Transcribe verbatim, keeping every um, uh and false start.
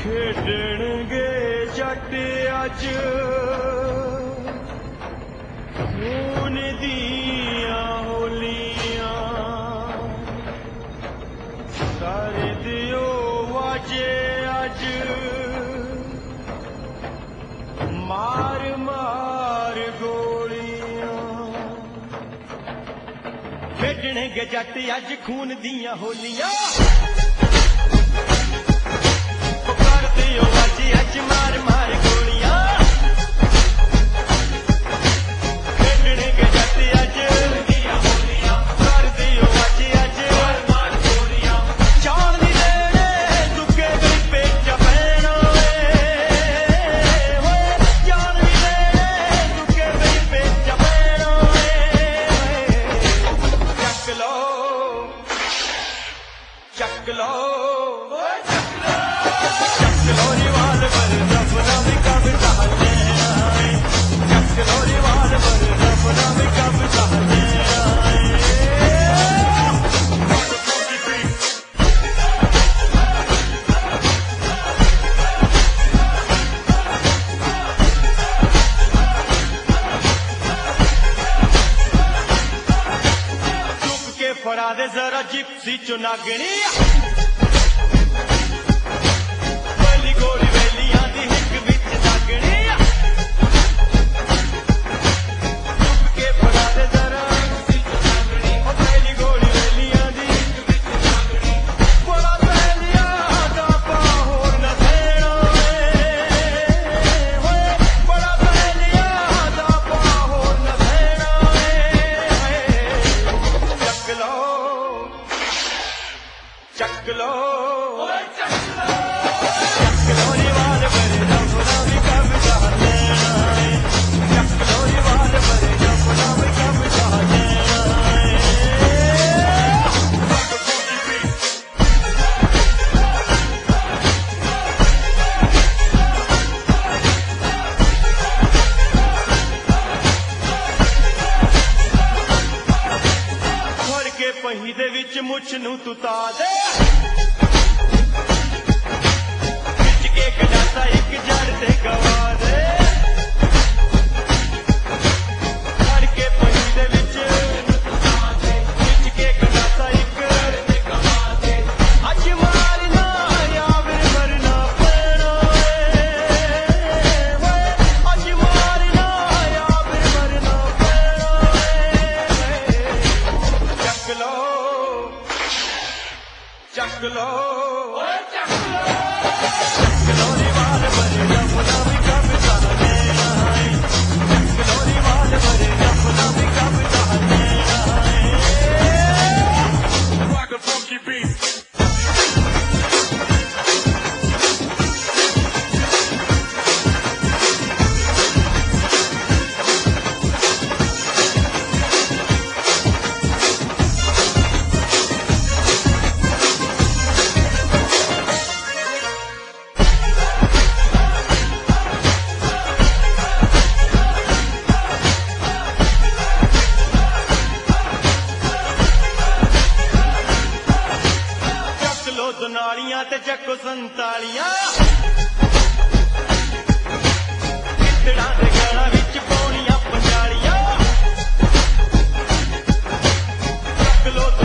ਖੇਡਣਗੇ ਜੱਟ ਅੱਜ ਖੂਨ ਦੀਆਂ ਹੋਲੀਆਂ ਕਰ ਦਿਓ ਵਾਜੇ ਅੱਜ ਮਾਰ ਮਾਰ ਗੋਲੀਆਂ ਖੇਡਣਗੇ ਜੱਟ ਅੱਜ ਖੂਨ ਦੀਆਂ ਹੋਲੀਆਂ ਅੱਜ ਮਾਰ ਮਾਰ ਗੋਲੀਆਂ ਖੇਡਣਗੇ ਜੱਟ ਅੱਜ ਦੀਆਂ ਹੋਲੀਆਂ ਕਰ ਦਿਓ ਅੱਜ ਅੱਜ ਮਾਰ ਮਾਰ ਗੋਲੀਆਂ ਜਾਣ ਨਹੀਂ ਦੇਣੇ ਦੁੱਕੇ ਗਰੀਬੇ ਚ ਪੈਣਾ ਏ ਹੋਏ ਜਾਣ ਨਹੀਂ ਦੇਣੇ ਦੁੱਕੇ ਗਰੀਬੇ ਚ ਪੈਣਾ ਏ ਚੱਕ ਲਓ ਚੱਕ ਲਓ फड़ा दे जरा जिप्सी चुनागनी वेली गोली वेलियां दी हिक विच जागनी चुप के फड़ा दे जरा जिप्सी चुनागनी वेली गोली वेलियां दी हिक विच जागनी बड़ा पहलिया दा पा होर न देना ए होए बड़ा पहलिया दा पा होर न देना ए चक लो ਚੱਕ ਲੋ ਓਏ ਚੱਕ ਲੋ ਚੱਕ ਲੋ ਰਿਵਾਜ ਬਰੇ ਜਪਨਾ ਵੀ ਕੰਮ ਚਾਹਣਾ ਏ ਚੱਕ ਲੋ ਰਿਵਾਜ ਬਰੇ ਜਪਨਾ ਵੀ ਕੰਮ ਚਾਹਣਾ ਏ ਫੜ ਕੇ ਪਹੀ ਦੇ ਵਿੱਚ ਮੁੱਛ ਨੂੰ ਤੂੰ ਤਾ ਦੇ एक जाता एक जड़ से गवा दे फड़ के पहिंदे विच खिच के जाता एक जड़ से गवा दे अज मारना या फिर मरना पैना ए अज मारना या फिर मरना पैना ए चक लो चक लो चक लो ਨਾਲੀਆਂ ਤੇ ਚੱਕੋ ਸੰਤਾਲੀਆਂ ਕਿਤੜਾਂ ਦੇ ਗਾਲਾਂ ਵਿੱਚ ਪਾਉਣੀਆਂ ਪੰਜਾਲੀਆਂ ਚੱਕ ਲੋ